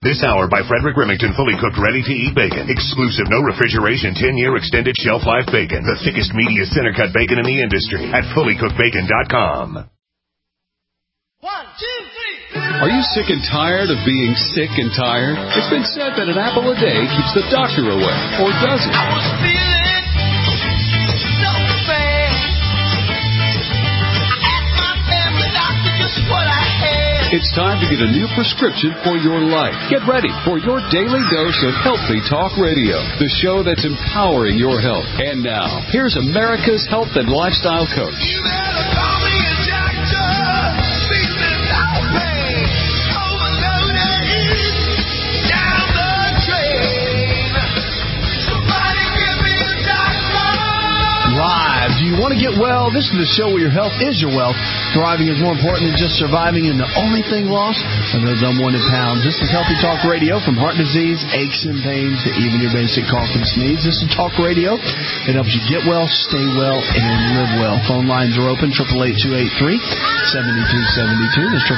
This hour by Frederick Remington, fully cooked, ready-to-eat bacon. Exclusive, no refrigeration, 10-year extended shelf life bacon. The thickest, meatiest center-cut bacon in the industry at fullycookedbacon.com. 1, 2, 3. Are you sick and tired of being sick and tired? It's been said that an apple a day keeps the doctor away, or does it? I was feeling so bad. I asked my family doctor just what I had. It's time to get a new prescription for your life. Get ready for your daily dose of Healthy Talk Radio, the show that's empowering your health. And now, here's America's health and lifestyle coach. You better call me a doctor. Feeling no pain. Overloaded. Down the drain. Somebody give me a doctor. Live. Do you want to get well? This is the show where your health is your wealth. Thriving is more important than just surviving, and the only thing lost are those unwanted pounds. This is Healthy Talk Radio, from heart disease, aches and pains, to even your basic cough and sneeze. This is Talk Radio. It helps you get well, stay well, and live well. Phone lines are open, 888-283-7272. That's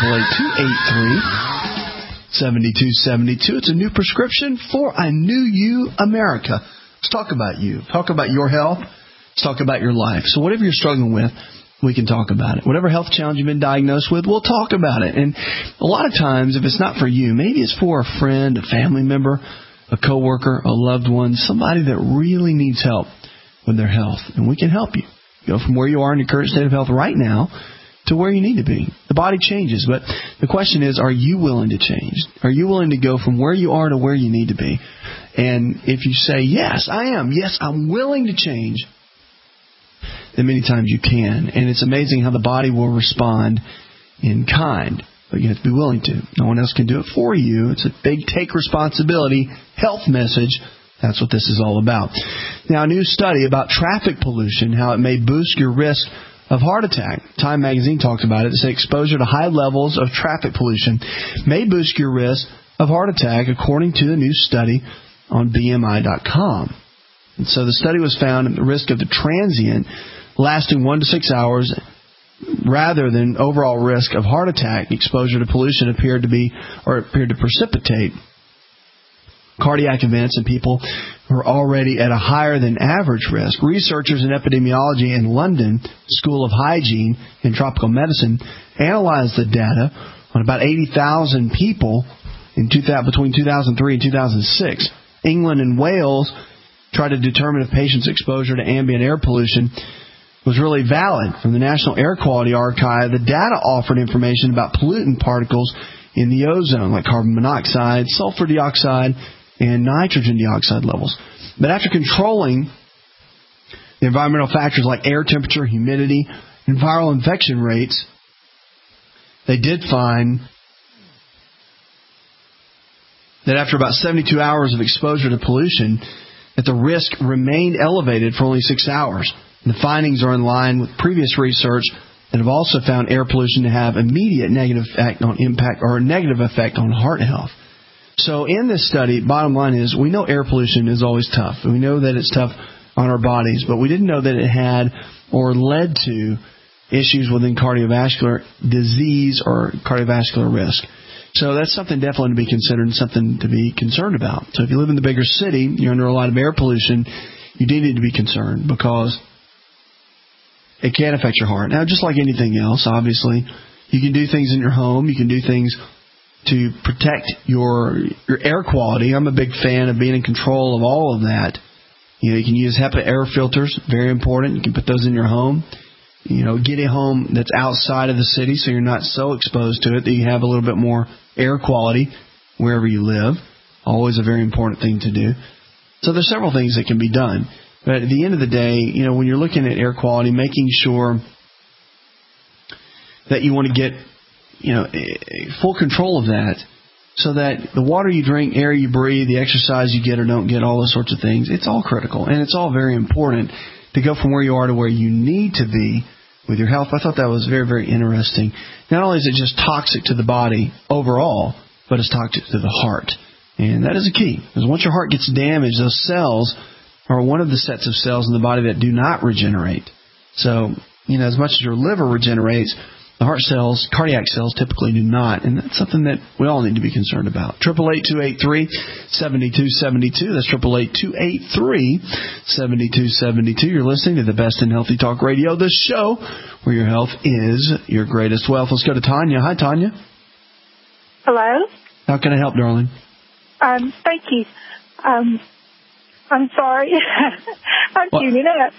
888-283-7272. It's a new prescription for a new you, America. Let's talk about you. Talk about your health. Let's talk about your life. So whatever you're struggling with, we can talk about it. Whatever health challenge you've been diagnosed with, we'll talk about it. And a lot of times, if it's not for you, maybe it's for a friend, a family member, a coworker, a loved one, somebody that really needs help with their health. And we can help you. Go from where you are in your current state of health right now to where you need to be. The body changes, but the question is, are you willing to change? Are you willing to go from where you are to where you need to be? And if you say, yes, I am. Yes, I'm willing to change, then many times you can. And it's amazing how the body will respond in kind. But you have to be willing to. No one else can do it for you. It's a big take responsibility health message. That's what this is all about. Now, a new study about traffic pollution, how it may boost your risk of heart attack. Time magazine talks about it. They say exposure to high levels of traffic pollution may boost your risk of heart attack, according to a new study on BMI.com. And so the study was found at the risk of the transient lasting 1 to 6 hours rather than overall risk of heart attack exposure to pollution appeared to precipitate cardiac events in people who are already at a higher than average risk. Researchers in epidemiology in London School of Hygiene and Tropical Medicine analyzed the data on about 80,000 people between 2003 and 2006. England and Wales tried to determine if patients' exposure to ambient air pollution was really valid. From the National Air Quality Archive, the data offered information about pollutant particles in the ozone, like carbon monoxide, sulfur dioxide, and nitrogen dioxide levels. But after controlling the environmental factors like air temperature, humidity, and viral infection rates, they did find that after about 72 hours of exposure to pollution, that the risk remained elevated for only 6 hours. The findings are in line with previous research that have also found air pollution to have immediate negative effect on heart health. So in this study, bottom line is, we know air pollution is always tough. We know that it's tough on our bodies, but we didn't know that it had or led to issues within cardiovascular disease or cardiovascular risk. So that's something definitely to be considered and something to be concerned about. So if you live in the bigger city, you're under a lot of air pollution, you do need to be concerned, because it can affect your heart. Now, just like anything else, obviously, you can do things in your home. You can do things to protect your air quality. I'm a big fan of being in control of all of that. You can use HEPA air filters, very important. You can put those in your home. Get a home that's outside of the city so you're not so exposed to it that you have a little bit more air quality wherever you live. Always a very important thing to do. So there's several things that can be done. But at the end of the day, when you're looking at air quality, making sure that you want to get, full control of that, so that the water you drink, air you breathe, the exercise you get or don't get, all those sorts of things, it's all critical. And it's all very important to go from where you are to where you need to be with your health. I thought that was very, very interesting. Not only is it just toxic to the body overall, but it's toxic to the heart. And that is a key, because once your heart gets damaged, those cells are one of the sets of cells in the body that do not regenerate. So, as much as your liver regenerates, The heart cells, cardiac cells, typically do not, and that's something that we all need to be concerned about. 888-283-7272. That's 888-283-7272. You're listening to the Best in Healthy Talk Radio, the show where your health is your greatest wealth. Let's go to Tanya. Hi, Tanya. Hello? How can I help, darling? Thank you. I'm sorry. I'm tuning up.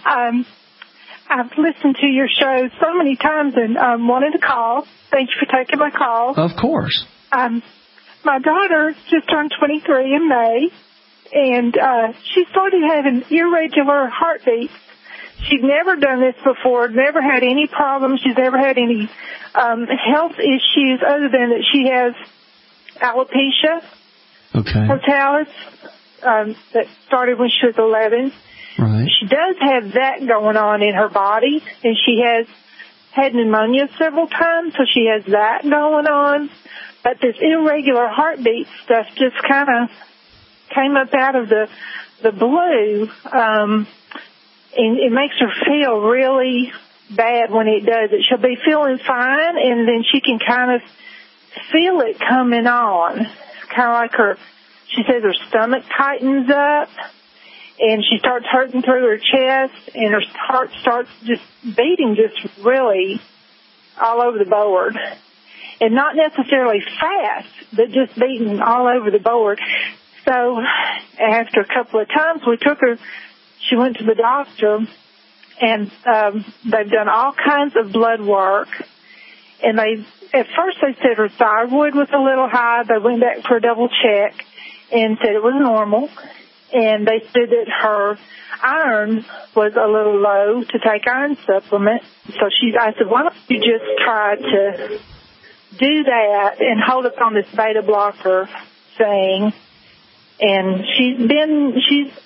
I've listened to your show so many times and wanted to call. Thank you for taking my call. Of course. My daughter just turned 23 in May, and she started having irregular heartbeats. She'd never done this before, never had any problems. She's never had any health issues other than that she has alopecia totalis that started when she was 11. Right. She does have that going on in her body, and she has had pneumonia several times, so she has that going on. But this irregular heartbeat stuff just kind of came up out of the blue, and it makes her feel really bad when it does it. She'll be feeling fine, and then she can kind of feel it coming on. It's kind of like she says her stomach tightens up, and she starts hurting through her chest, and her heart starts just beating just really all over the board. And not necessarily fast, but just beating all over the board. So after a couple of times, we took her, she went to the doctor, and they've done all kinds of blood work. And at first they said her thyroid was a little high. They went back for a double check and said it was normal. And they said that her iron was a little low to take iron supplement. So I said, why don't you just try to do that and hold up on this beta blocker thing? And since then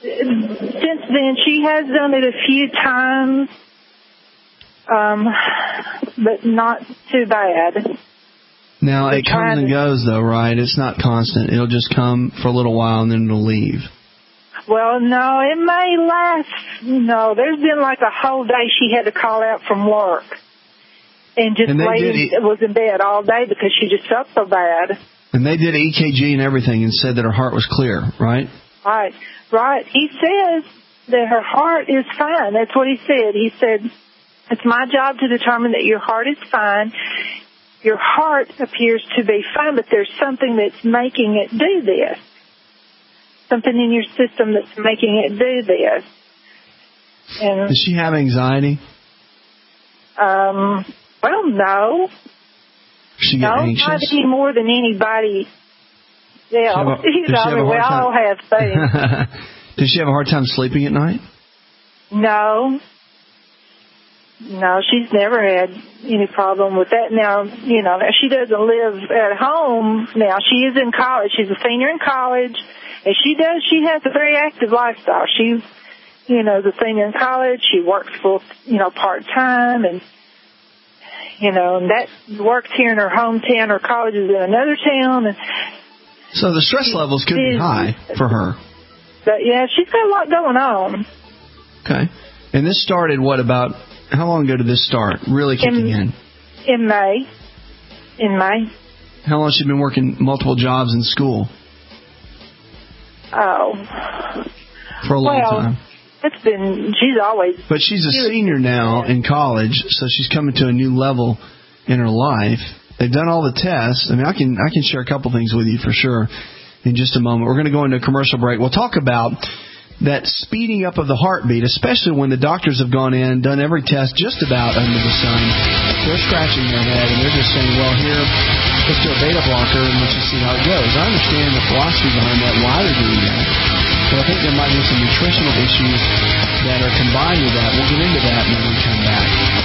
she has done it a few times, but not too bad. Now, it comes and goes, though, right? It's not constant. It'll just come for a little while and then it'll leave. Well, no, it may last. No, there's been like a whole day she had to call out from work and just was in bed all day because she just felt so bad. And they did EKG and everything and said that her heart was clear, right? Right. He says that her heart is fine. That's what he said. He said, it's my job to determine that your heart is fine. Your heart appears to be fine, but there's something that's making it do this. Something in your system that's making it do this. And, does she have anxiety? Well, no. She get anxious? Not any more than anybody else. We all have things. Does she have a hard time sleeping at night? No, she's never had any problem with that. Now, she doesn't live at home. Now, she is in college. She's a senior in college, and she has a very active lifestyle. She's, the senior in college. She works full, part-time, and that works here in her hometown. Her college is in another town. And so the stress levels could be high for her. But, yeah, she's got a lot going on. Okay. And this started, how long ago did this start, really kicking in? In May. How long has she been working multiple jobs in school? Oh. For a long time. She's always... But she's a senior now in college, so she's coming to a new level in her life. They've done all the tests. I mean, I can share a couple things with you for sure in just a moment. We're going to go into a commercial break. We'll talk about that speeding up of the heartbeat, especially when the doctors have gone in, done every test just about under the sun. They're scratching their head, and they're just saying, well, here, let's do a beta blocker, and let's just see how it goes. I understand the philosophy behind that, why they're doing that. But I think there might be some nutritional issues that are combined with that. We'll get into that when we come back.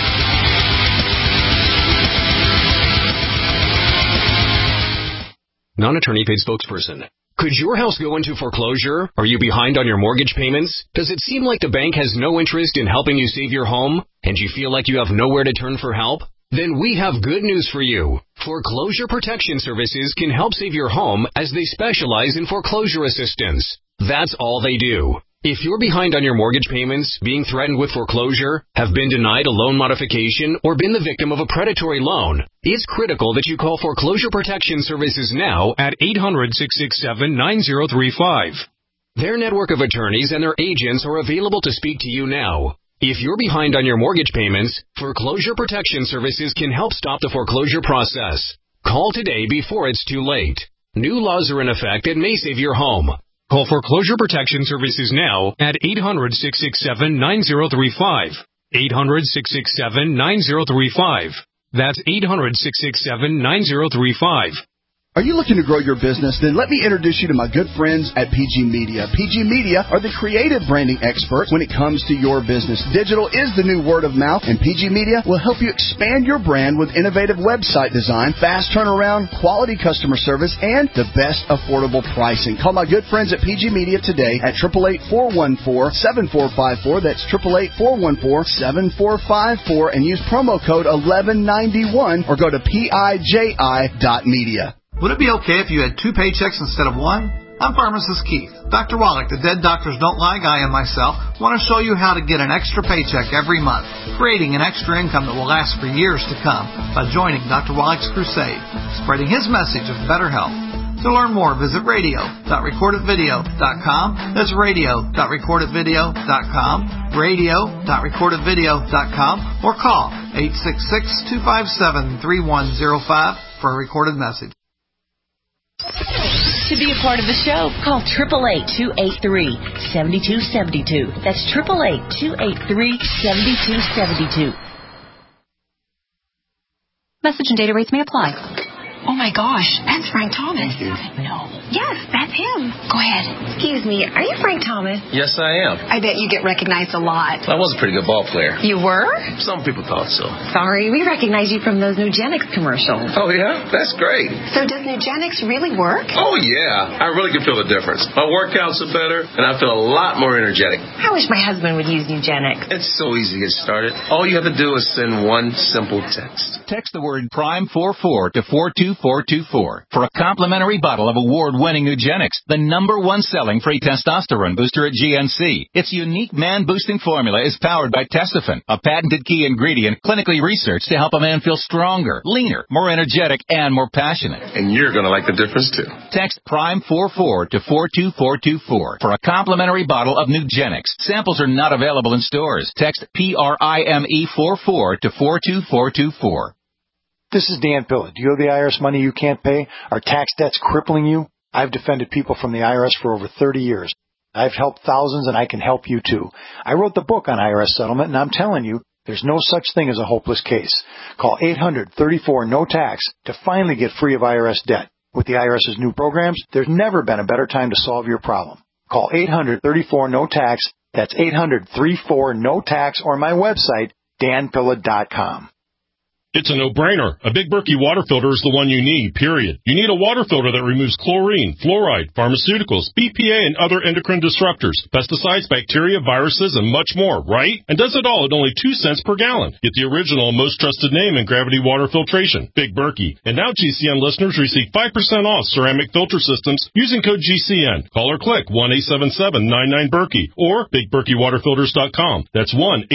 Non-attorney paid spokesperson. Could your house go into foreclosure? Are you behind on your mortgage payments? Does it seem like the bank has no interest in helping you save your home? And you feel like you have nowhere to turn for help? Then we have good news for you. Foreclosure Protection Services can help save your home as they specialize in foreclosure assistance. That's all they do. If you're behind on your mortgage payments, being threatened with foreclosure, have been denied a loan modification, or been the victim of a predatory loan, it's critical that you call Foreclosure Protection Services now at 800-667-9035. Their network of attorneys and their agents are available to speak to you now. If you're behind on your mortgage payments, Foreclosure Protection Services can help stop the foreclosure process. Call today before it's too late. New laws are in effect that may save your home. Call Foreclosure Protection Services now at 800-667-9035. 800-667-9035. That's 800-667-9035. Are you looking to grow your business? Then let me introduce you to my good friends at PG Media. PG Media are the creative branding experts when it comes to your business. Digital is the new word of mouth, and PG Media will help you expand your brand with innovative website design, fast turnaround, quality customer service, and the best affordable pricing. Call my good friends at PG Media today at 888-414-7454. That's 888-414-7454, and use promo code 1191 or go to PIJI.media. Would it be okay if you had 2 paychecks instead of 1? I'm Pharmacist Keith. Dr. Wallach, the Dead Doctors Don't Lie guy, and myself want to show you how to get an extra paycheck every month, creating an extra income that will last for years to come by joining Dr. Wallach's crusade, spreading his message of better health. To learn more, visit radio.recordedvideo.com. That's radio.recordedvideo.com, radio.recordedvideo.com, or call 866-257-3105 for a recorded message. To be a part of the show, call 888-283-7272. That's 888-283-7272. Message and data rates may apply. Oh my gosh, that's Frank Thomas. No. Yes, that's him. Go ahead. Excuse me, are you Frank Thomas? Yes, I am. I bet you get recognized a lot. I was a pretty good ball player. You were? Some people thought so. Sorry, we recognize you from those Nugenix commercials. Oh, yeah? That's great. So does Nugenix really work? Oh, yeah. I really can feel the difference. My workouts are better, and I feel a lot more energetic. I wish my husband would use Nugenix. It's so easy to get started. All you have to do is send one simple text. Text the word PRIME44 to 42424 for a complimentary bottle of award-winning Nugenix, the #1 selling free testosterone booster at GNC. Its unique man-boosting formula is powered by Testofen, a patented key ingredient clinically researched to help a man feel stronger, leaner, more energetic, and more passionate. And you're going to like the difference, too. Text PRIME44 to 42424 for a complimentary bottle of Nugenix. Samples are not available in stores. Text PRIME44 to 42424. This is Dan Pilla. Do you owe the IRS money you can't pay? Are tax debts crippling you? I've defended people from the IRS for over 30 years. I've helped thousands, and I can help you too. I wrote the book on IRS settlement, and I'm telling you, there's no such thing as a hopeless case. Call 800-34-NO-TAX to finally get free of IRS debt. With the IRS's new programs, there's never been a better time to solve your problem. Call 800-34-NO-TAX. That's 800-34-NO-TAX, or my website, danpilla.com. It's a no-brainer. A Big Berkey water filter is the one you need, period. You need a water filter that removes chlorine, fluoride, pharmaceuticals, BPA, and other endocrine disruptors, pesticides, bacteria, viruses, and much more, right? And does it all at only 2 cents per gallon. Get the original and most trusted name in gravity water filtration, Big Berkey. And now GCN listeners receive 5% off ceramic filter systems using code GCN. Call or click 1-877-99-BERKEY or BigBerkeyWaterFilters.com. That's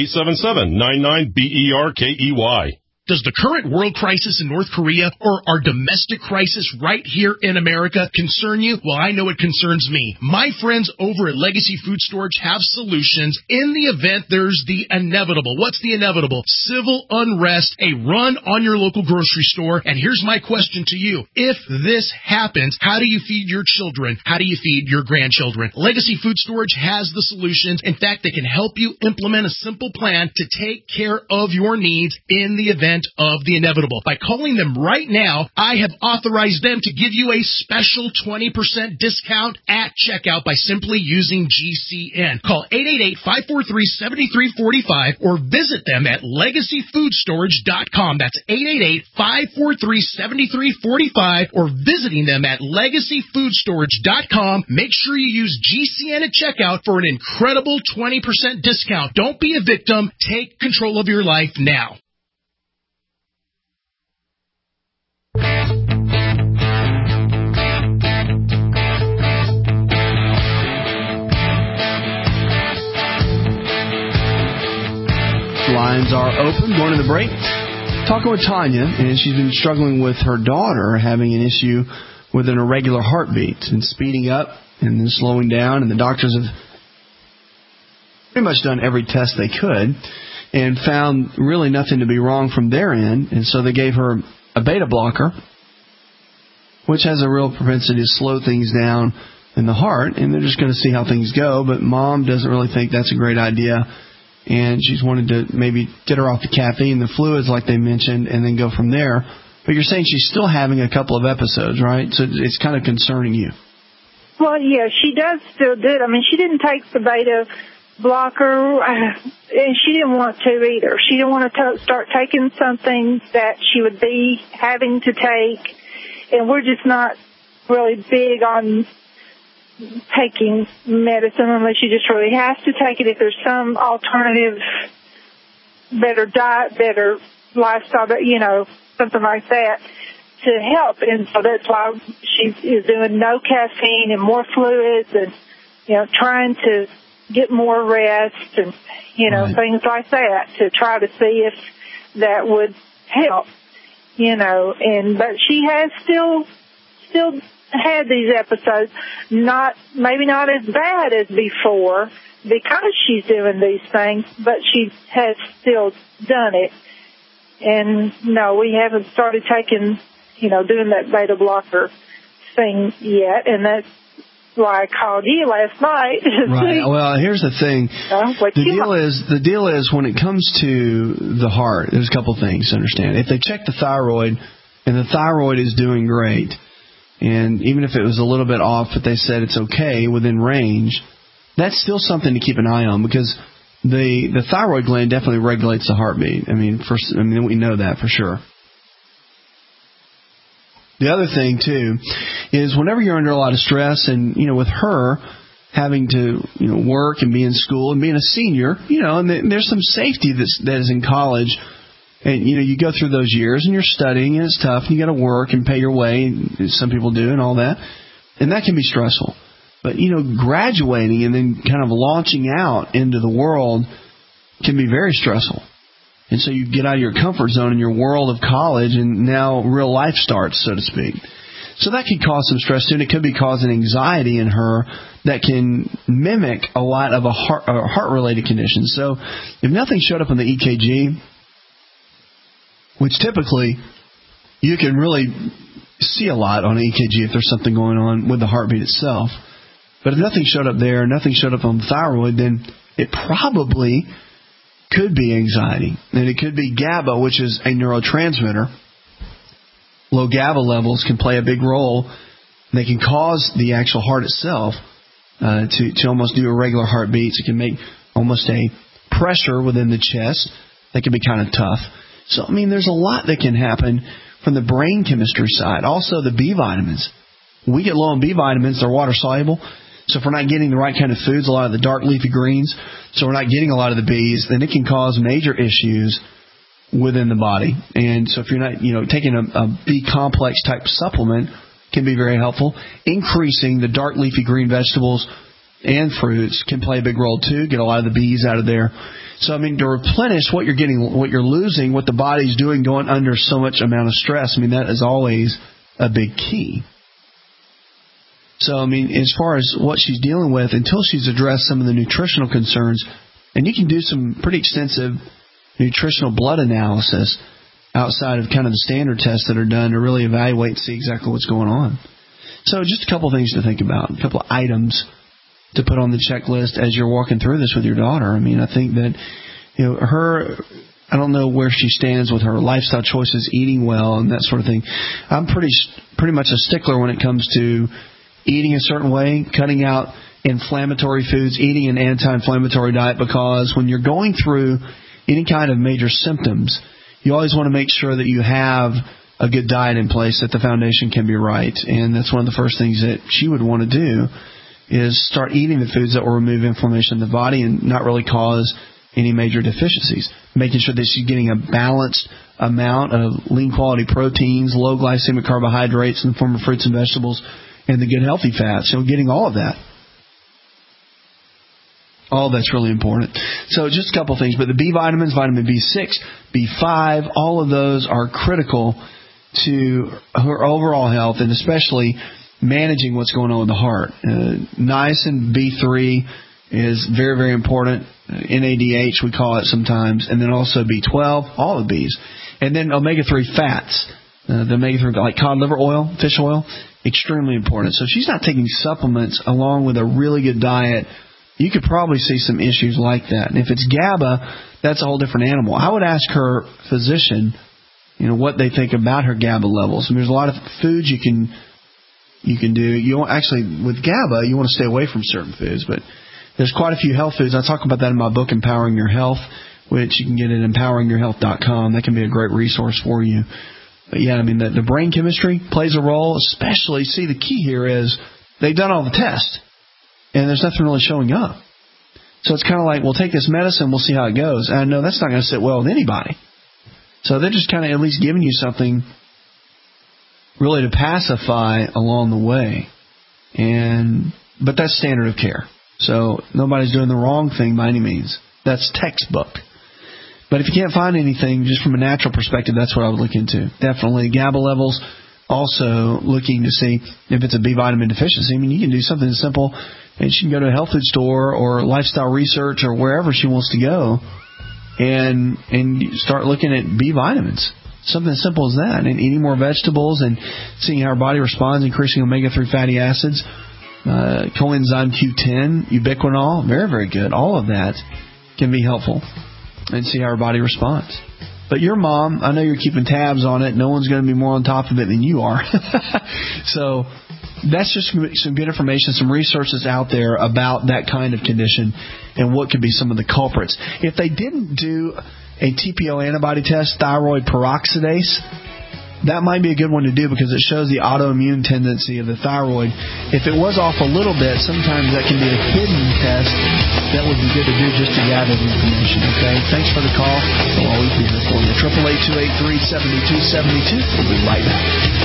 1-877-99-BERKEY. Does the current world crisis in North Korea or our domestic crisis right here in America concern you? Well, I know it concerns me. My friends over at Legacy Food Storage have solutions in the event there's the inevitable. What's the inevitable? Civil unrest, a run on your local grocery store. And here's my question to you. If this happens, how do you feed your children? How do you feed your grandchildren? Legacy Food Storage has the solutions. In fact, they can help you implement a simple plan to take care of your needs in the event of the inevitable. By calling them right now, I have authorized them to give you a special 20% discount at checkout by simply using GCN. Call 888-543-7345 or visit them at LegacyFoodStorage.com. That's 888-543-7345 or visiting them at LegacyFoodStorage.com. Make sure you use GCN at checkout for an incredible 20% discount. Don't be a victim. Take control of your life now. lines are open. Going to the break. Talking with Tanya, and she's been struggling with her daughter having an issue with an irregular heartbeat and speeding up and then slowing down. And the doctors have pretty much done every test they could and found really nothing to be wrong from their end. And so they gave her a beta blocker, which has a real propensity to slow things down in the heart. And they're just going to see how things go. But Mom doesn't really think that's a great idea. And she's wanted to maybe get her off the caffeine, the fluids like they mentioned, and then go from there. But you're saying she's still having a couple of episodes, right? So it's kind of concerning you. Well, yeah, she does still do it. I mean, she didn't take the beta blocker, and she didn't want to either. She didn't want to start taking something that she would be having to take, and we're just not really big on taking medicine unless she just really has to take it. If there's some alternative, better diet, better lifestyle, something like that to help. And so that's why she is doing no caffeine and more fluids and, trying to get more rest and, right. things like that to try to see if that would help, but she has still had these episodes, maybe not as bad as before because she's doing these things, but she has still done it. And no, we haven't started taking, doing that beta blocker thing yet, and that's why I called you last night. Right. Well, here's the thing. The deal is when it comes to the heart, there's a couple things to understand. If they check the thyroid and the thyroid is doing great, and even if it was a little bit off, but they said it's okay within range, that's still something to keep an eye on because the thyroid gland definitely regulates the heartbeat. I mean, we know that for sure. The other thing, too, is whenever you're under a lot of stress and, with her having to, work and be in school and being a senior, and there's some safety that is in college. And, you go through those years and you're studying and it's tough and you got to work and pay your way. And some people do and all that. And that can be stressful. But, graduating and then kind of launching out into the world can be very stressful. And so you get out of your comfort zone in your world of college and now real life starts, so to speak. So that could cause some stress too. And it could be causing anxiety in her that can mimic a lot of heart-related conditions. So if nothing showed up on the EKG, which typically you can really see a lot on an EKG if there's something going on with the heartbeat itself. But if nothing showed up there, nothing showed up on the thyroid, then it probably could be anxiety. And it could be GABA, which is a neurotransmitter. Low GABA levels can play a big role. They can cause the actual heart itself to almost do irregular heartbeats. It can make almost a pressure within the chest that can be kind of tough. So, there's a lot that can happen from the brain chemistry side. Also, the B vitamins. When we get low on B vitamins, they're water soluble. So if we're not getting the right kind of foods, a lot of the dark leafy greens, so we're not getting a lot of the Bs, then it can cause major issues within the body. And so if you're not, taking a B complex type supplement can be very helpful. Increasing the dark leafy green vegetables and fruits can play a big role too. Get a lot of the Bs out of there. So, to replenish what you're getting, what you're losing, what the body's doing, going under so much amount of stress, that is always a big key. So, as far as what she's dealing with, until she's addressed some of the nutritional concerns, and you can do some pretty extensive nutritional blood analysis outside of kind of the standard tests that are done to really evaluate and see exactly what's going on. So, just a couple of things to think about, a couple of items to put on the checklist as you're walking through this with your daughter. I think that, I don't know where she stands with her lifestyle choices, eating well and that sort of thing. I'm pretty much a stickler when it comes to eating a certain way, cutting out inflammatory foods, eating an anti-inflammatory diet, because when you're going through any kind of major symptoms, you always want to make sure that you have a good diet in place, that the foundation can be right. And that's one of the first things that she would want to do is start eating the foods that will remove inflammation in the body and not really cause any major deficiencies. Making sure that she's getting a balanced amount of lean quality proteins, low glycemic carbohydrates in the form of fruits and vegetables, and the good healthy fats. Getting all of that. Oh, that's really important. So just a couple things, but the B vitamins, vitamin B6, B5, all of those are critical to her overall health, and especially managing what's going on with the heart. Niacin B3 is very, very important. NADH, we call it sometimes, and then also B12, all the Bs. And then omega-3 fats, the omega-3, like cod liver oil, fish oil, extremely important. So if she's not taking supplements along with a really good diet, you could probably see some issues like that. And if it's GABA, that's a whole different animal. I would ask her physician, what they think about her GABA levels. And there's a lot of foods you can do. You don't actually, with GABA, you want to stay away from certain foods, but there's quite a few health foods. I talk about that in my book, Empowering Your Health, which you can get at empoweringyourhealth.com. That can be a great resource for you. But yeah, I mean, the brain chemistry plays a role, especially, see, the key here is they've done all the tests, and there's nothing really showing up. So it's kind of like, we'll take this medicine, we'll see how it goes. And I know that's not going to sit well with anybody. So they're just kind of at least giving you something really to pacify along the way. But that's standard of care. So nobody's doing the wrong thing by any means. That's textbook. But if you can't find anything just from a natural perspective, that's what I would look into. Definitely GABA levels. Also looking to see if it's a B vitamin deficiency. I mean, you can do something simple, and she can go to a health food store or Lifestyle Research or wherever she wants to go and start looking at B vitamins. Something as simple as that. And eating more vegetables and seeing how her body responds, increasing omega-3 fatty acids, coenzyme Q10, ubiquinol, very, very good. All of that can be helpful, and see how her body responds. But your mom, I know you're keeping tabs on it. No one's going to be more on top of it than you are. So that's just some good information, some resources out there about that kind of condition and what could be some of the culprits. If they didn't do a TPO antibody test, thyroid peroxidase, that might be a good one to do because it shows the autoimmune tendency of the thyroid. If it was off a little bit, sometimes that can be a hidden test that would be good to do just to gather the information. Okay, thanks for the call. We'll always be here for you. 888-283-7272. We'll be right back.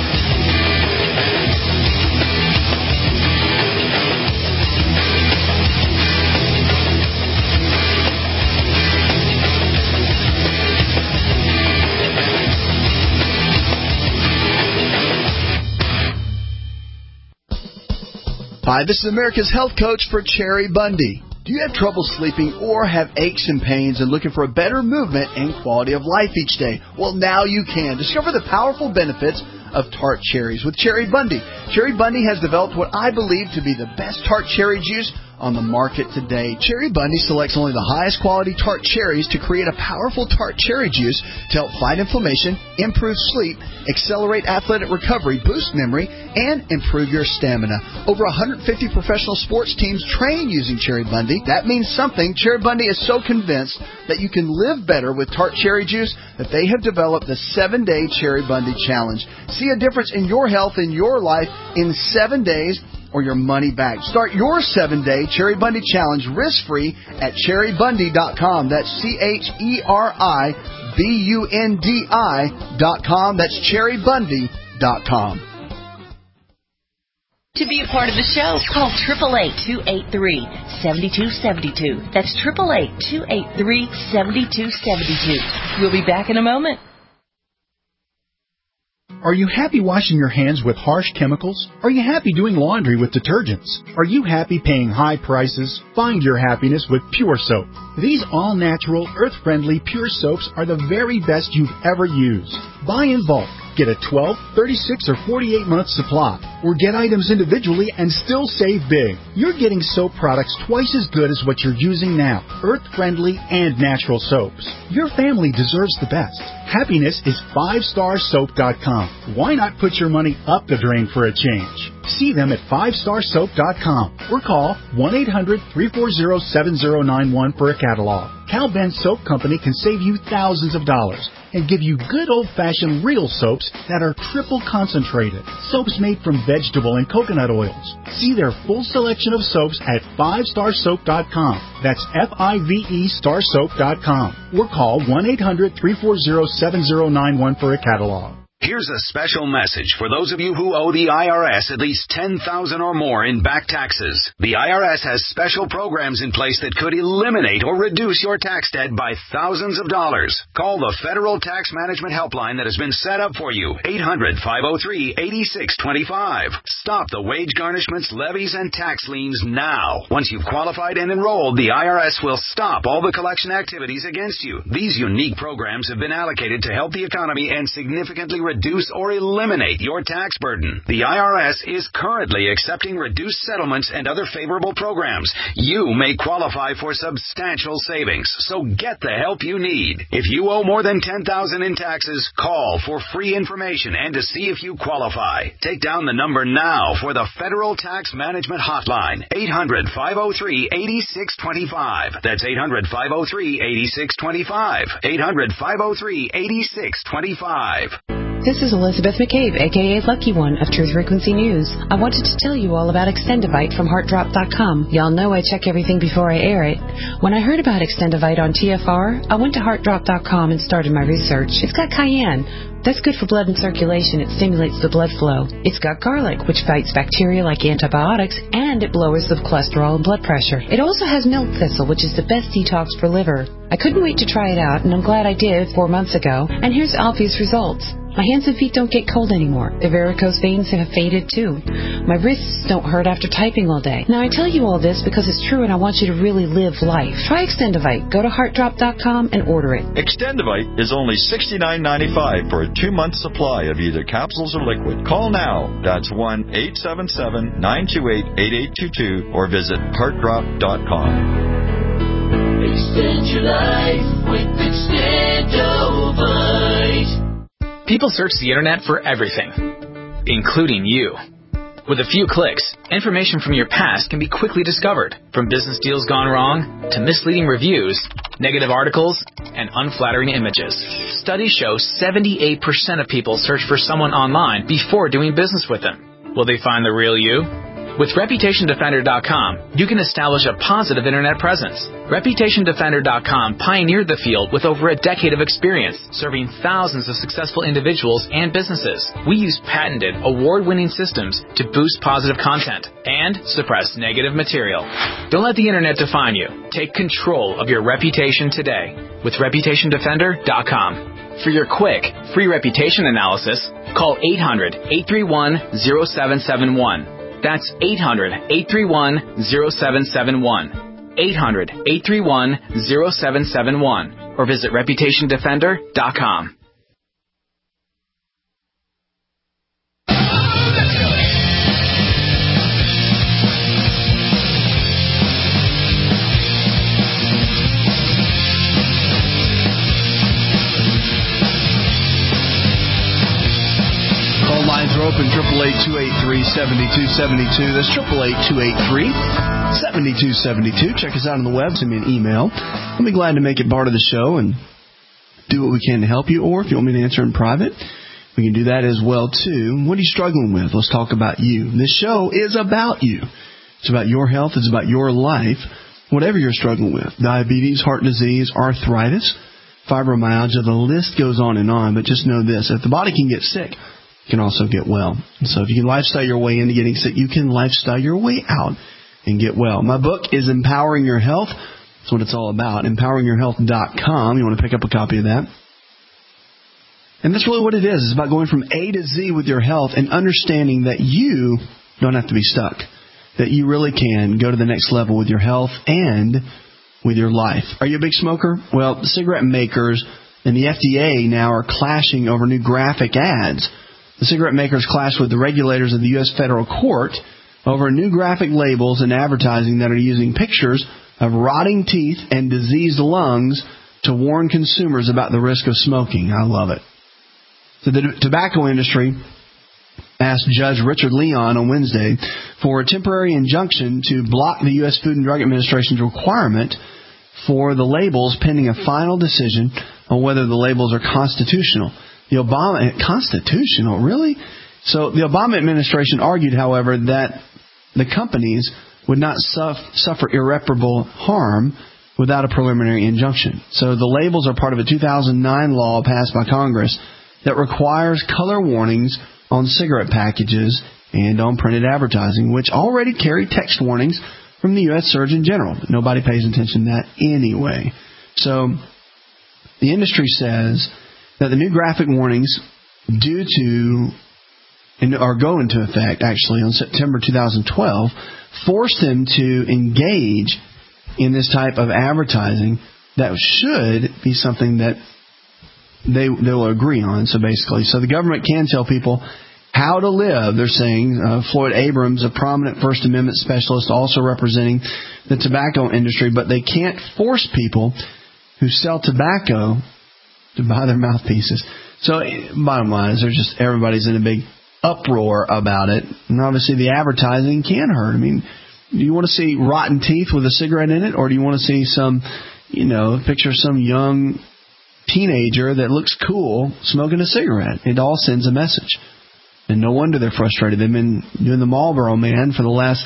Hi, this is America's Health Coach for Cherry Bundy. Do you have trouble sleeping or have aches and pains and looking for a better movement and quality of life each day? Well, now you can. Discover the powerful benefits of tart cherries with Cherry Bundy. Cherry Bundy has developed what I believe to be the best tart cherry juice on the market today. Cherry Bundy selects only the highest quality tart cherries to create a powerful tart cherry juice to help fight inflammation, improve sleep, accelerate athletic recovery, boost memory, and improve your stamina. Over 150 professional sports teams train using Cherry Bundy. That means something. Cherry Bundy is so convinced that you can live better with tart cherry juice that they have developed the 7-Day Cherry Bundy Challenge. See a difference in your health and your life in 7 days or your money back. Start your 7-Day Cherry Bundy Challenge risk-free at cherrybundy.com. That's CHERIBUNDI.com. That's cherrybundy.com. To be a part of the show, call 888-283-7272. That's 888-283-7272. We'll be back in a moment. Are you happy washing your hands with harsh chemicals? Are you happy doing laundry with detergents? Are you happy paying high prices? Find your happiness with Pure Soap. These all-natural, earth-friendly Pure Soaps are the very best you've ever used. Buy in bulk. Get a 12, 36, or 48-month supply. Or get items individually and still save big. You're getting soap products twice as good as what you're using now. Earth-friendly and natural soaps. Your family deserves the best. Happiness is 5starsoap.com. Why not put your money up the drain for a change? See them at 5starsoap.com or call 1-800-340-7091 for a catalog. Cal Ben Soap Company can save you thousands of dollars and give you good old-fashioned real soaps that are triple concentrated. Soaps made from vegetable and coconut oils. See their full selection of soaps at 5starsoap.com. That's FIVE starsoap.com or call 1-800-340-7091 for a catalog. Here's a special message for those of you who owe the IRS at least $10,000 or more in back taxes. The IRS has special programs in place that could eliminate or reduce your tax debt by thousands of dollars. Call the Federal Tax Management Helpline that has been set up for you, 800-503-8625. Stop the wage garnishments, levies, and tax liens now. Once you've qualified and enrolled, the IRS will stop all the collection activities against you. These unique programs have been allocated to help the economy and significantly reduce or eliminate your tax burden. The IRS is currently accepting reduced settlements and other favorable programs. You may qualify for substantial savings, so get the help you need. If you owe more than $10,000 in taxes, call for free information and to see if you qualify. Take down the number now for the Federal Tax Management Hotline, 800-503-8625. That's 800-503-8625. 800-503-8625. This is Elizabeth McCabe, a.k.a. Lucky One of Truth Frequency News. I wanted to tell you all about Extendivite from HeartDrop.com. Y'all know I check everything before I air it. When I heard about Extendivite on TFR, I went to HeartDrop.com and started my research. It's got cayenne. That's good for blood and circulation. It stimulates the blood flow. It's got garlic, which fights bacteria like antibiotics, and it lowers the cholesterol and blood pressure. It also has milk thistle, which is the best detox for liver. I couldn't wait to try it out, and I'm glad I did 4 months ago. And here's obvious results. My hands and feet don't get cold anymore. The varicose veins have faded too. My wrists don't hurt after typing all day. Now I tell you all this because it's true and I want you to really live life. Try Extendivite. Go to HeartDrop.com and order it. Extendivite is only $69.95 for a 2-month supply of either capsules or liquid. Call now. That's 1-877-928-8822 or visit HeartDrop.com. Extend your life with Extendivite. People search the internet for everything, including you. With a few clicks, information from your past can be quickly discovered, from business deals gone wrong to misleading reviews, negative articles, and unflattering images. Studies show 78% of people search for someone online before doing business with them. Will they find the real you? With ReputationDefender.com, you can establish a positive internet presence. ReputationDefender.com pioneered the field with over a decade of experience, serving thousands of successful individuals and businesses. We use patented, award-winning systems to boost positive content and suppress negative material. Don't let the internet define you. Take control of your reputation today with ReputationDefender.com. For your quick, free reputation analysis, call 800-831-0771. That's 800-831-0771. 800-831-0771. Or visit ReputationDefender.com. Lines are open, 888-283-7272. That's 888-283-7272. Check us out on the web. Send me an email. I'll be glad to make it part of the show and do what we can to help you. Or if you want me to answer in private, we can do that as well, too. What are you struggling with? Let's talk about you. This show is about you. It's about your health. It's about your life. Whatever you're struggling with, diabetes, heart disease, arthritis, fibromyalgia, the list goes on. But just know this. If the body can get sick, can also get well. So if you can lifestyle your way into getting sick, you can lifestyle your way out and get well. My book is Empowering Your Health. That's what it's all about. EmpoweringYourHealth.com. You want to pick up a copy of that? And that's really what it is. It's about going from A to Z with your health and understanding that you don't have to be stuck. That you really can go to the next level with your health and with your life. Are you a big smoker? Well, the cigarette makers and the FDA now are clashing over new graphic ads. The cigarette makers clash with the regulators of the U.S. federal court over new graphic labels and advertising that are using pictures of rotting teeth and diseased lungs to warn consumers about the risk of smoking. I love it. So the tobacco industry asked Judge Richard Leon on Wednesday for a temporary injunction to block the U.S. Food and Drug Administration's requirement for the labels pending a final decision on whether the labels are constitutional. Constitutional, really? So the Obama administration argued, however, that the companies would not suffer irreparable harm without a preliminary injunction. So the labels are part of a 2009 law passed by Congress that requires color warnings on cigarette packages and on printed advertising, which already carry text warnings from the U.S. Surgeon General. But nobody pays attention to that anyway. So the industry says that the new graphic warnings go into effect actually on September 2012, forced them to engage in this type of advertising that should be something that they will agree on. So the government can tell people how to live. They're saying Floyd Abrams, a prominent First Amendment specialist, also representing the tobacco industry, but they can't force people who sell tobacco to buy their mouthpieces. So bottom line is everybody's in a big uproar about it, and obviously the advertising can hurt. I mean, do you want to see rotten teeth with a cigarette in it, or do you want to see some, picture of some young teenager that looks cool smoking a cigarette? It all sends a message. And no wonder they're frustrated. They've been doing the Marlboro Man for the last,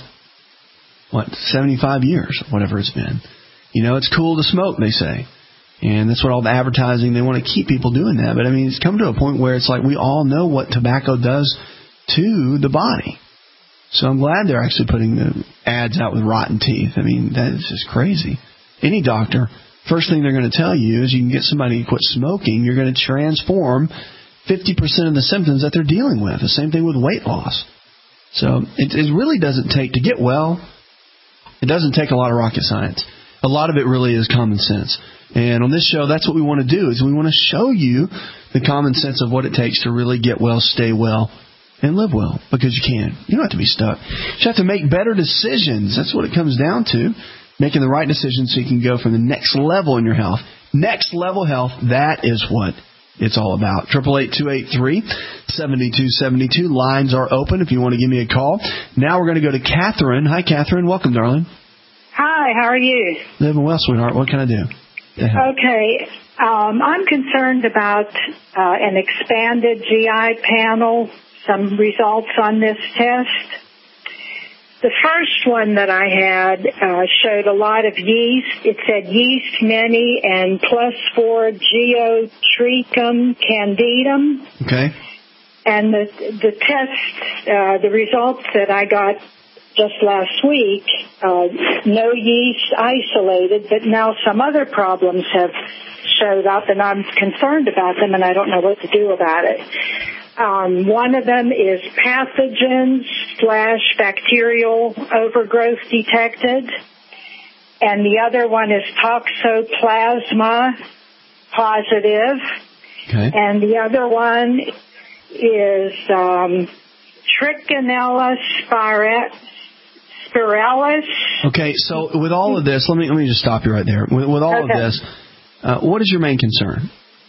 75 years, whatever it's been. It's cool to smoke, they say. And that's what all the advertising, they want to keep people doing that. But, it's come to a point where it's like we all know what tobacco does to the body. So I'm glad they're actually putting the ads out with rotten teeth. That is just crazy. Any doctor, first thing they're going to tell you is you can get somebody to quit smoking. You're going to transform 50% of the symptoms that they're dealing with. The same thing with weight loss. So it really doesn't take, to get well, it doesn't take a lot of rocket science. A lot of it really is common sense. And on this show, that's what we want to do, is we want to show you the common sense of what it takes to really get well, stay well, and live well. Because you can. You don't have to be stuck. You have to make better decisions. That's what it comes down to. Making the right decisions so you can go from the next level in your health. Next level health, that is what it's all about. 888-283-7272. Lines are open if you want to give me a call. Now we're going to go to Catherine. Hi, Catherine. Welcome, darling. Hi, how are you? Living well, sweetheart. What can I do? Okay. I'm concerned about an expanded GI panel, some results on this test. The first one that I had showed a lot of yeast. It said yeast many and +4 Geotrichum candidum. Okay. And the test, the results that I got just last week, no yeast isolated, but now some other problems have showed up, and I'm concerned about them, and I don't know what to do about it. One of them is pathogens/bacterial overgrowth detected, and the other one is toxoplasma positive, and the other one is Trichinella spiralis. Okay, so with all of this, let me just stop you right there. With all of this, what is your main concern?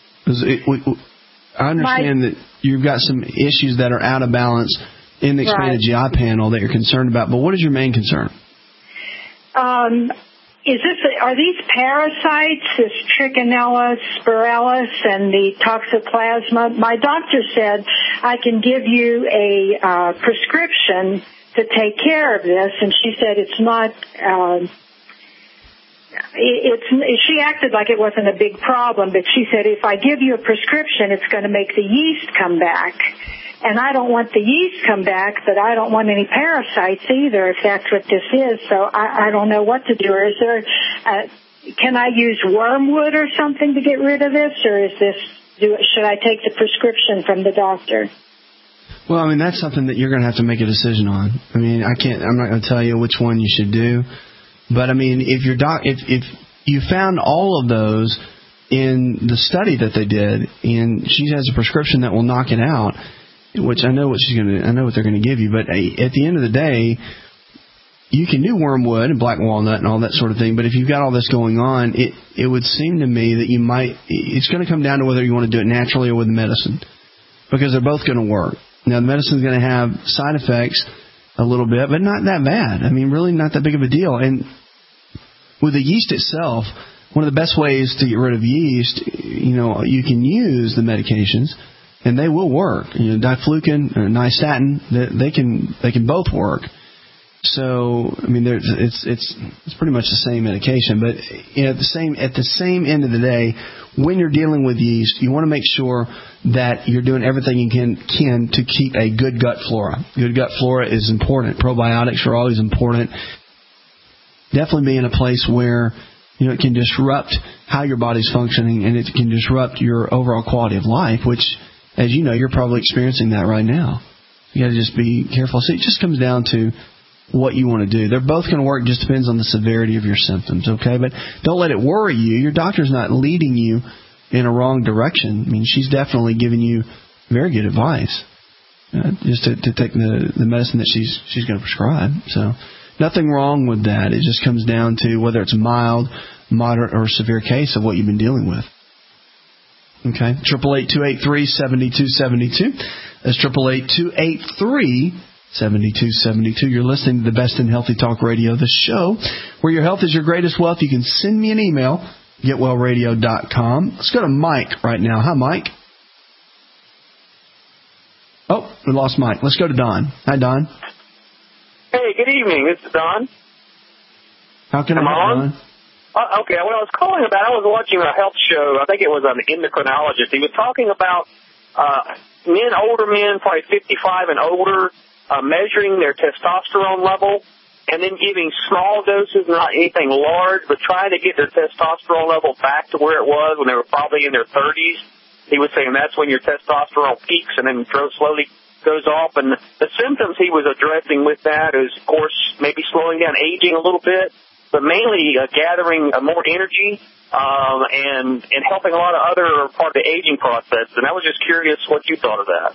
I understand that you've got some issues that are out of balance in the expanded GI panel that you're concerned about, but what is your main concern? Are these parasites, this Trichinella spiralis and the toxoplasma? My doctor said I can give you a prescription to take care of this, and she said it's not. She acted like it wasn't a big problem, but she said if I give you a prescription, it's going to make the yeast come back. And I don't want the yeast come back, but I don't want any parasites either, if that's what this is. So I don't know what to do. Or is there, can I use wormwood or something to get rid of this, or should I take the prescription from the doctor? Well, that's something that you're going to have to make a decision on. I'm not going to tell you which one you should do. But if you found all of those in the study that they did, and she has a prescription that will knock it out, which I know what they're going to give you. But at the end of the day, you can do wormwood and black walnut and all that sort of thing. But if you've got all this going on, it would seem to me that it's going to come down to whether you want to do it naturally or with medicine, because they're both going to work. Now, the medicine's going to have side effects a little bit, but not that bad. Really not that big of a deal. And with the yeast itself, one of the best ways to get rid of yeast, you can use the medications, and they will work. Diflucan, nystatin, they can both work. So, I mean, it's pretty much the same medication, but at the same end of the day, when you're dealing with yeast, you want to make sure that you're doing everything you can to keep a good gut flora. Good gut flora is important. Probiotics are always important. Definitely be in a place where it can disrupt how your body's functioning, and it can disrupt your overall quality of life, which, as you know, you're probably experiencing that right now. You got to just be careful. So it just comes down to what you want to do. They're both going to work. Just depends on the severity of your symptoms, okay? But don't let it worry you. Your doctor's not leading you in a wrong direction. I mean, she's definitely giving you very good advice, just to take the medicine that she's going to prescribe. So nothing wrong with that. It just comes down to whether it's mild, moderate, or severe case of what you've been dealing with. Okay, 888-283-7272. That's 888-283-7272. You're listening to the Best in Healthy Talk Radio, the show where your health is your greatest wealth. You can send me an email, getwellradio.com. Let's go to Mike right now. Hi, Mike. Oh, we lost Mike. Let's go to Don. Hi, Don. Hey, good evening. This is Don. How can I help, Don? Okay, what I was calling about, I was watching a health show. I think it was an endocrinologist. He was talking about older men, probably 55 and older, measuring their testosterone level and then giving small doses, not anything large, but trying to get their testosterone level back to where it was when they were probably in their 30s. He was saying that's when your testosterone peaks and then slowly goes off. And the symptoms he was addressing with that is, of course, maybe slowing down aging a little bit, but mainly gathering more energy and helping a lot of other part of the aging process. And I was just curious what you thought of that.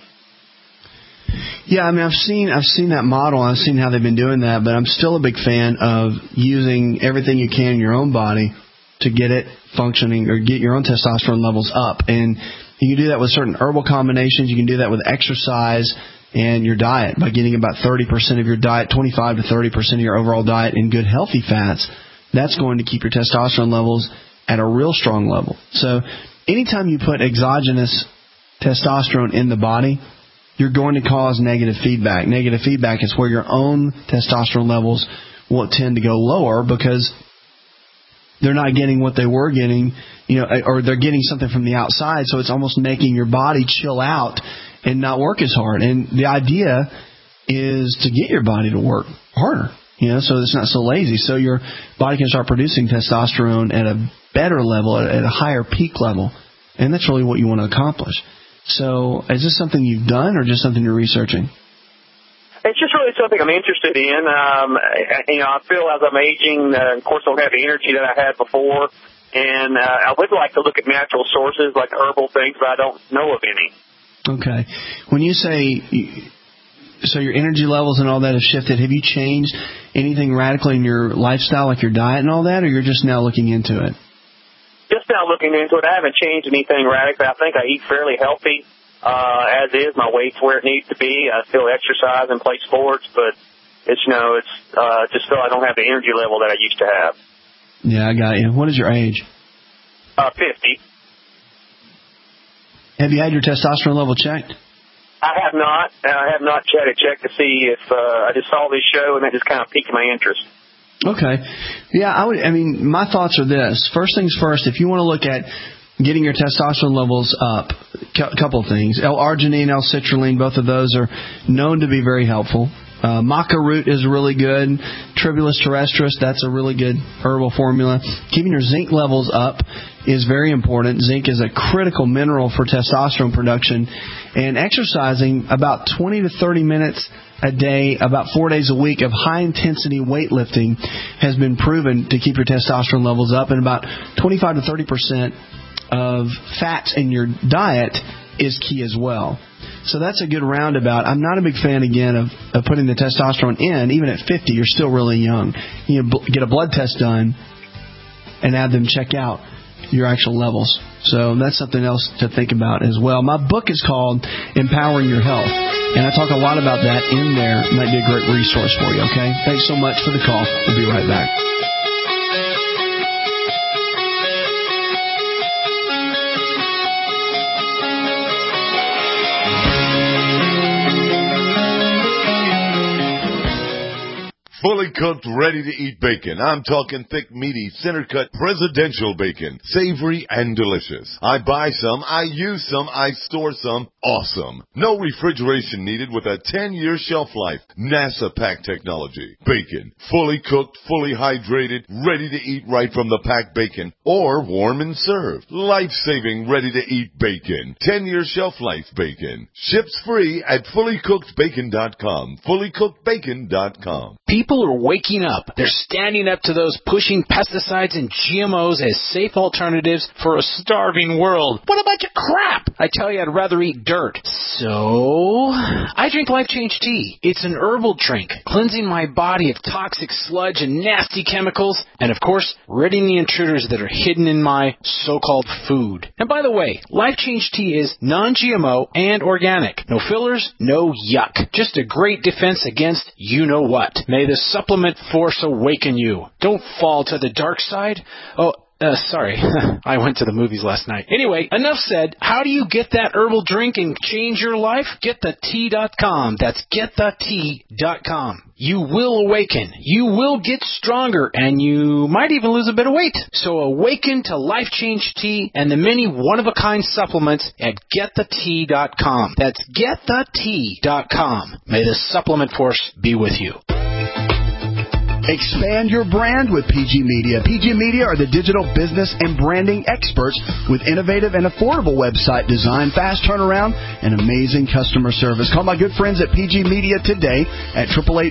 Yeah, I mean, I've seen that model. I've seen how they've been doing that, but I'm still a big fan of using everything you can in your own body to get it functioning or get your own testosterone levels up. And you can do that with certain herbal combinations. You can do that with exercise and your diet by getting about 30% of your diet, 25 to 30% of your overall diet in good healthy fats. That's going to keep your testosterone levels at a real strong level. So anytime you put exogenous testosterone in the body, you're going to cause negative feedback. Negative feedback is where your own testosterone levels will tend to go lower because they're not getting what they were getting, or they're getting something from the outside, so it's almost making your body chill out and not work as hard. And the idea is to get your body to work harder, so it's not so lazy. So your body can start producing testosterone at a better level, at a higher peak level. And that's really what you want to accomplish. So is this something you've done or just something you're researching? It's just really something I'm interested in. I feel as I'm aging, of course, I don't have the energy that I had before. And I would like to look at natural sources like herbal things, but I don't know of any. Okay. When you say, so your energy levels and all that have shifted, have you changed anything radically in your lifestyle, like your diet and all that, or you're just now looking into it? Just now looking into it. I haven't changed anything radically. I think I eat fairly healthy as is. My weight's where it needs to be. I still exercise and play sports, but it's just feel I don't have the energy level that I used to have. Yeah, I got you. What is your age? 50. Have you had your testosterone level checked? I have not. I have not checked to see if I just saw this show and that just kind of piqued my interest. Okay. Yeah, my thoughts are this. First things first, if you want to look at getting your testosterone levels up, a couple of things. L-arginine, L-citrulline, both of those are known to be very helpful. Maca root is really good. Tribulus terrestris, that's a really good herbal formula. Keeping your zinc levels up is very important. Zinc is a critical mineral for testosterone production. And exercising about 20 to 30 minutes a day, about 4 days a week of high-intensity weightlifting has been proven to keep your testosterone levels up. And about 25 to 30% of fats in your diet is key as well. So that's a good roundabout. I'm not a big fan, again, of putting the testosterone in. Even at 50, you're still really young. You get a blood test done and have them check out your actual levels. So that's something else to think about as well. My book is called Empowering Your Health, and I talk a lot about that in there. It might be a great resource for you, okay? Thanks so much for the call. We'll be right back. fully cooked, ready-to-eat bacon. I'm talking thick, meaty, center-cut presidential bacon. Savory and delicious. I buy some, I use some, I store some. Awesome. No refrigeration needed with a 10-year shelf life. NASA pack technology. Bacon. Fully cooked, fully hydrated, ready to eat right from the packed bacon. Or warm and served. Life-saving, ready-to-eat bacon. 10-year shelf life bacon. Ships free at fullycookedbacon.com. Fullycookedbacon.com. People are waking up. They're standing up to those pushing pesticides and GMOs as safe alternatives for a starving world. What a bunch of crap! I tell you, I'd rather eat dirt. So, I drink Life Change Tea. It's an herbal drink, cleansing my body of toxic sludge and nasty chemicals, and of course, ridding the intruders that are hidden in my so-called food. And by the way, Life Change Tea is non-GMO and organic. No fillers, no yuck. Just a great defense against you-know-what. May the supplement force awaken you. Don't fall to the dark side. Sorry. I went to the movies last night. Anyway, enough said. How do you get that herbal drink and change your life? GetTheTea.com. That's GetTheTea.com. You will awaken. You will get stronger, and you might even lose a bit of weight. So awaken to Life Change Tea and the many one-of-a-kind supplements at GetTheTea.com. That's GetTheTea.com. May the supplement force be with you. Expand your brand with PG Media. PG Media are the digital business and branding experts with innovative and affordable website design, fast turnaround, and amazing customer service. Call my good friends at PG Media today at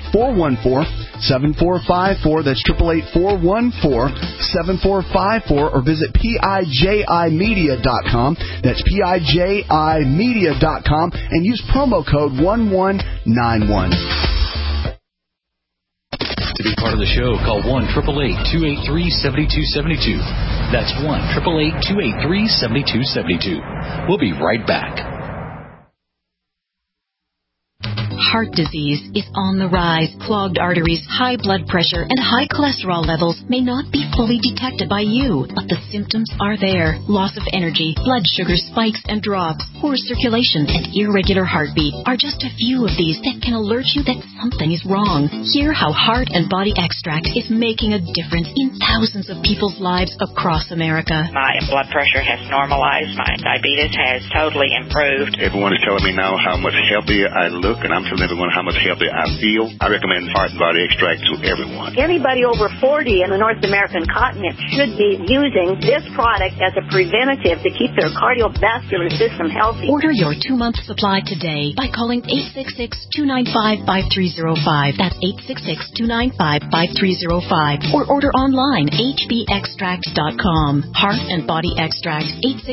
888-414-7454. That's 888-414-7454, or visit PIJImedia.com. That's PIJImedia.com, and use promo code 1191. To be part of the show, call 1-888-283-7272. That's 1-888-283-7272. We'll be right back. Heart disease is on the rise. Clogged arteries, high blood pressure, and high cholesterol levels may not be fully detected by you, but the symptoms are there. Loss of energy, blood sugar spikes and drops, poor circulation, and irregular heartbeat are just a few of these that can alert you that something is wrong. Hear how Heart and Body Extract is making a difference in thousands of people's lives across America. My blood pressure has normalized. My diabetes has totally improved. Everyone is telling me now how much healthier I look, and I'm telling everyone how much healthier I feel. I recommend Heart and Body Extract to everyone. Anybody over 40 in the North American continent should be using this product as a preventative to keep their cardiovascular system healthy. Order your 2-month supply today by calling 866-295-5305. That's 866-295-5305. Or order online, hbextract.com. Heart and Body Extract,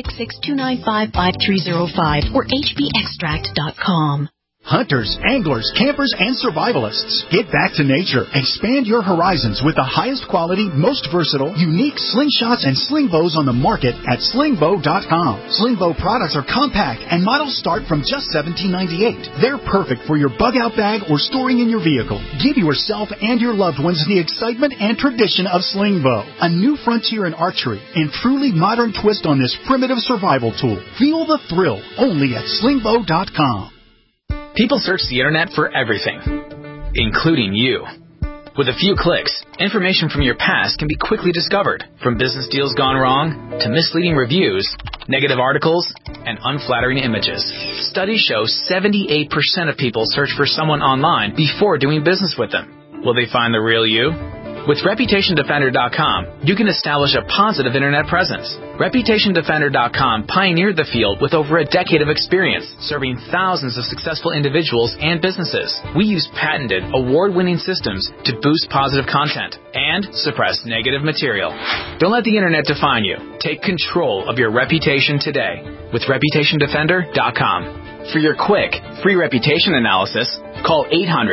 866-295-5305 or hbextract.com. Hunters, anglers, campers, and survivalists. Get back to nature. Expand your horizons with the highest quality, most versatile, unique slingshots and sling bows on the market at slingbow.com. Slingbow products are compact and models start from just $17.98. They're perfect for your bug-out bag or storing in your vehicle. Give yourself and your loved ones the excitement and tradition of Slingbow, a new frontier in archery and truly modern twist on this primitive survival tool. Feel the thrill only at slingbow.com. People search the internet for everything, including you. With a few clicks, information from your past can be quickly discovered, from business deals gone wrong to misleading reviews, negative articles, and unflattering images. Studies show 78% of people search for someone online before doing business with them. Will they find the real you? With ReputationDefender.com, you can establish a positive internet presence. ReputationDefender.com pioneered the field with over a decade of experience, serving thousands of successful individuals and businesses. We use patented, award-winning systems to boost positive content and suppress negative material. Don't let the internet define you. Take control of your reputation today with ReputationDefender.com. For your quick, free reputation analysis, call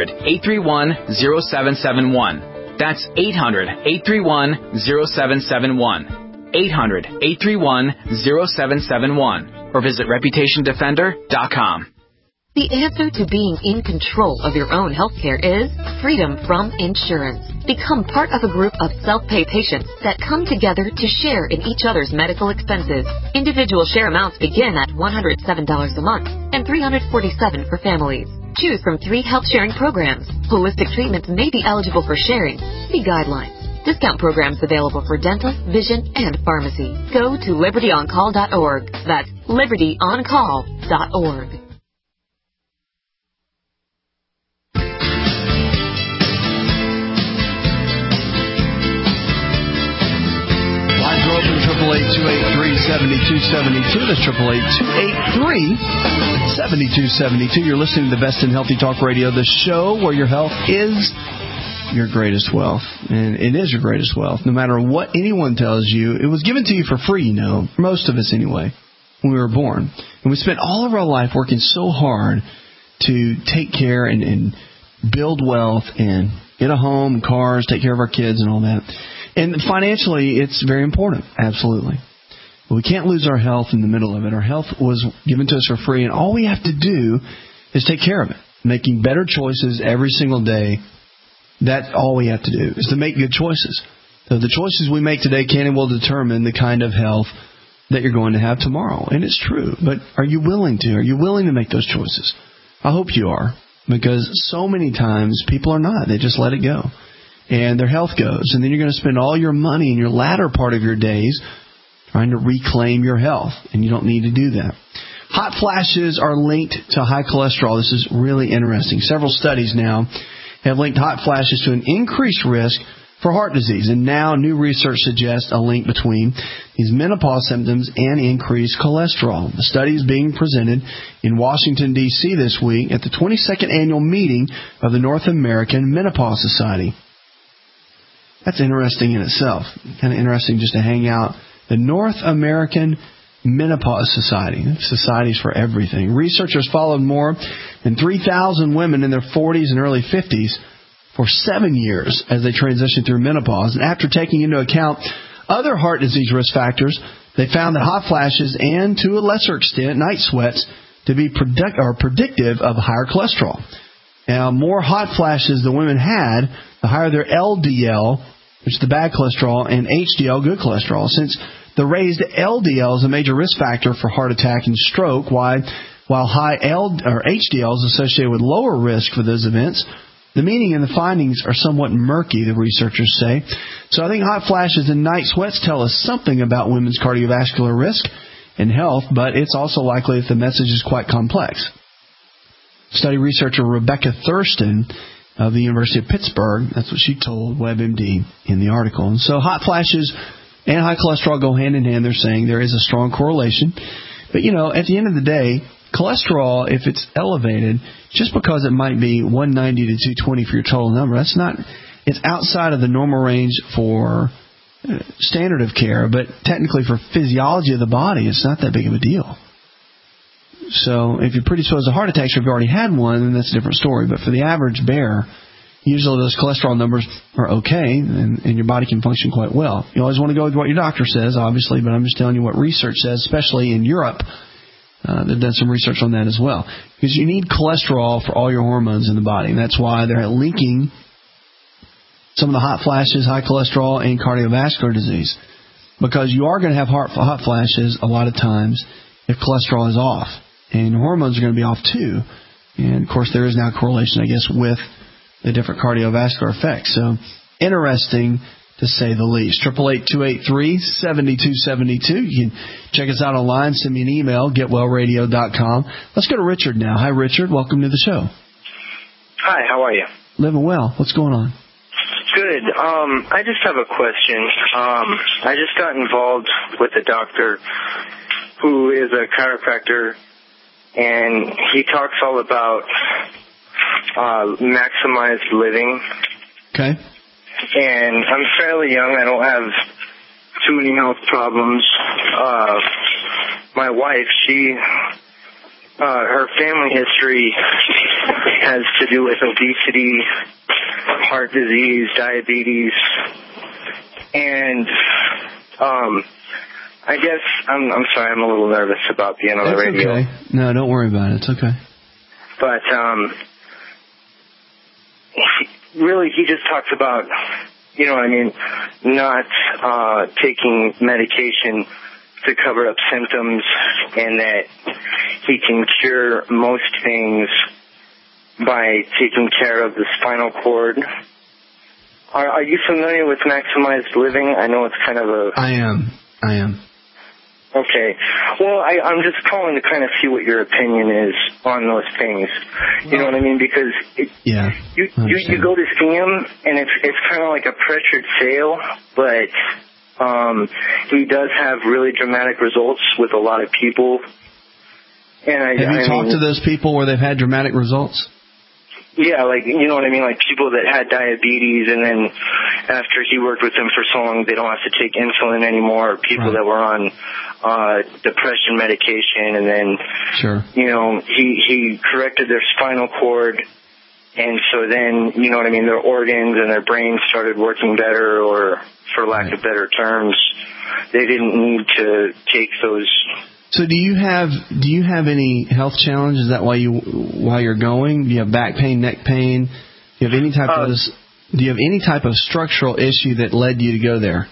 800-831-0771. That's 800-831-0771. 800-831-0771. Or visit ReputationDefender.com. The answer to being in control of your own healthcare is freedom from insurance. Become part of a group of self-pay patients that come together to share in each other's medical expenses. Individual share amounts begin at $107 a month and $347 for families. Choose from 3 health-sharing programs. Holistic treatments may be eligible for sharing. See guidelines. Discount programs available for dental, vision, and pharmacy. Go to libertyoncall.org. That's libertyoncall.org. Lines are open, 888-283-7272. That's 888-283-7272. You're listening to the Best in Healthy Talk Radio, the show where your health is your greatest wealth. And it is your greatest wealth. No matter what anyone tells you, it was given to you for free, you know, most of us anyway, when we were born. And we spent all of our life working so hard to take care and build wealth and get a home, cars, take care of our kids and all that. And financially, it's very important, absolutely. But we can't lose our health in the middle of it. Our health was given to us for free, and all we have to do is take care of it, making better choices every single day. That's all we have to do, is to make good choices. So the choices we make today can and will determine the kind of health that you're going to have tomorrow. And it's true, but are you willing to? Are you willing to make those choices? I hope you are, because so many times people are not. They just let it go. And their health goes. And then you're going to spend all your money in your latter part of your days trying to reclaim your health. And you don't need to do that. Hot flashes are linked to high cholesterol. This is really interesting. Several studies now have linked hot flashes to an increased risk for heart disease. And now new research suggests a link between these menopause symptoms and increased cholesterol. The study is being presented in Washington, D.C. this week at the 22nd annual meeting of the North American Menopause Society. That's interesting in itself. Kind of interesting just to hang out. The North American Menopause Society. Societies for everything. Researchers followed more than 3,000 women in their 40s and early 50s for 7 years as they transitioned through menopause. And after taking into account other heart disease risk factors, they found that hot flashes and, to a lesser extent, night sweats to be predictive of higher cholesterol. Now, more hot flashes the women had, the higher their LDL, which is the bad cholesterol, and HDL, good cholesterol. Since the raised LDL is a major risk factor for heart attack and stroke, while high HDL is associated with lower risk for those events, the meaning and the findings are somewhat murky, the researchers say. So I think hot flashes and night sweats tell us something about women's cardiovascular risk and health, but it's also likely that the message is quite complex. Study researcher Rebecca Thurston of the University of Pittsburgh, that's what she told WebMD in the article. And so hot flashes and high cholesterol go hand in hand. They're saying there is a strong correlation. But, you know, at the end of the day, cholesterol, if it's elevated, just because it might be 190 to 220 for your total number, it's outside of the normal range for standard of care, but technically for physiology of the body, it's not that big of a deal. So if you're predisposed to heart attacks, or if you've already had one, then that's a different story. But for the average bear, usually those cholesterol numbers are okay, and your body can function quite well. You always want to go with what your doctor says, obviously, but I'm just telling you what research says, especially in Europe. They've done some research on that as well. Because you need cholesterol for all your hormones in the body. And that's why they're linking some of the hot flashes, high cholesterol, and cardiovascular disease. Because you are going to have hot flashes a lot of times if cholesterol is off. And your hormones are going to be off too. And, of course, there is now a correlation, I guess, with the different cardiovascular effects. So, interesting to say the least. 888-283-7272. You can check us out online. Send me an email, getwellradio.com. Let's go to Richard now. Hi, Richard. Welcome to the show. Hi, how are you? Living well. What's going on? Good. I just have a question. I just got involved with a doctor who is a chiropractor, and he talks all about maximized living. Okay. And I'm fairly young. I don't have too many health problems. My wife, her family history has to do with obesity, heart disease, diabetes, and I guess I'm sorry, I'm a little nervous about being on the radio. Okay. No, don't worry about it. It's okay. But he just talks about, you know what I mean, not taking medication to cover up symptoms, and that he can cure most things by taking care of the spinal cord. Are you familiar with maximized living? I know it's kind of a... I am. Okay. Well, I'm just calling to kind of see what your opinion is on those things. You know what I mean? Because you go to see him, and it's kind of like a pressured sale, but he does have really dramatic results with a lot of people. And have you talked to those people where they've had dramatic results? Yeah, like, you know what I mean, like people that had diabetes, and then after he worked with them for so long, they don't have to take insulin anymore. People that were on depression medication, and then, you know, he corrected their spinal cord, and so then, you know what I mean, their organs and their brains started working better, or for lack of better terms, they didn't need to take those. So do you have any health challenges? Is that why you're going? Do you have back pain, neck pain? Do you have any type of structural issue that led you to go there?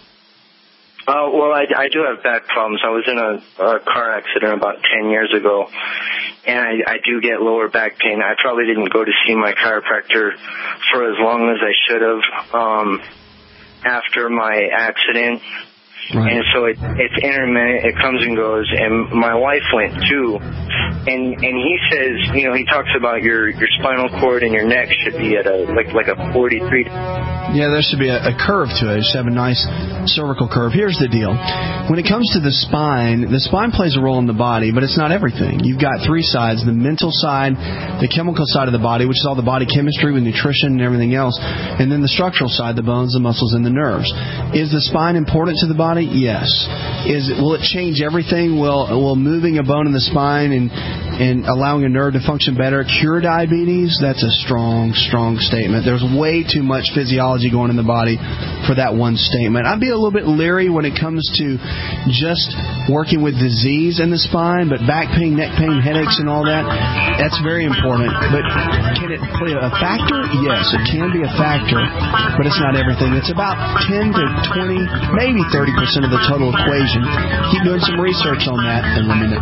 Well, I do have back problems. I was in a car accident about 10 years ago, and I do get lower back pain. I probably didn't go to see my chiropractor for as long as I should have after my accident. Right. And so it's intermittent, it comes and goes, and my wife went too, and he says, you know, he talks about your spinal cord and your neck should be at a 43. Yeah, there should be a curve to it. It should have a nice cervical curve. Here's the deal. When it comes to the spine plays a role in the body, but it's not everything. You've got three sides: the mental side, the chemical side of the body, which is all the body chemistry with nutrition and everything else, and then the structural side, the bones, the muscles, and the nerves. Is the spine important to the body? Yes. Will it change everything? Will moving a bone in the spine and allowing a nerve to function better cure diabetes? That's a strong statement. There's way too much physiology going in the body for that one statement. I'd be a little bit leery when it comes to just working with disease in the spine, but back pain, neck pain, headaches, and all that's very important. But can it play a factor? Yes, it can be a factor, but it's not everything. It's about 10 to 20, maybe 30% of the total equation. Keep doing some research on that and let me know.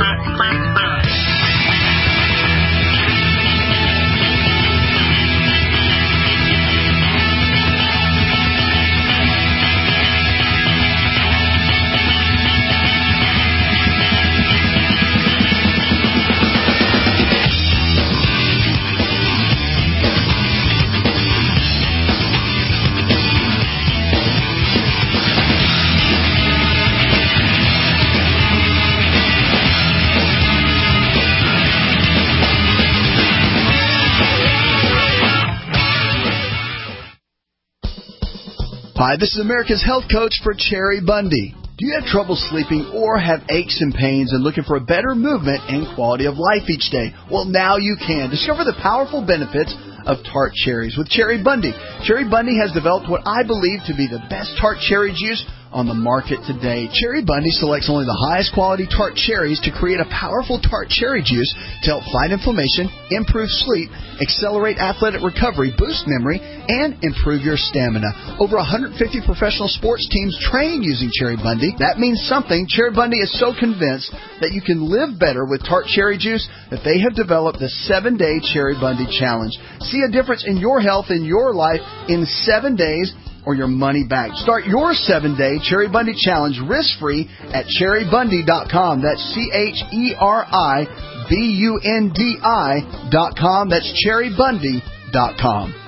Hi, this is America's Health Coach for Cherry Bundy. Do you have trouble sleeping or have aches and pains and looking for a better movement and quality of life each day? Well, now you can. Discover the powerful benefits of tart cherries with Cherry Bundy. Cherry Bundy has developed what I believe to be the best tart cherry juice on the market today. Cherry Bundy selects only the highest quality tart cherries to create a powerful tart cherry juice to help fight inflammation, improve sleep, accelerate athletic recovery, boost memory, and improve your stamina. Over 150 professional sports teams train using Cherry Bundy. That means something. Cherry Bundy is so convinced that you can live better with tart cherry juice that they have developed the 7-Day Cherry Bundy Challenge. See a difference in your health and your life in 7 days or your money back. Start your 7-Day Cherry Bundy Challenge risk-free at cherrybundy.com. That's CherryBundi.com. That's cherrybundy.com.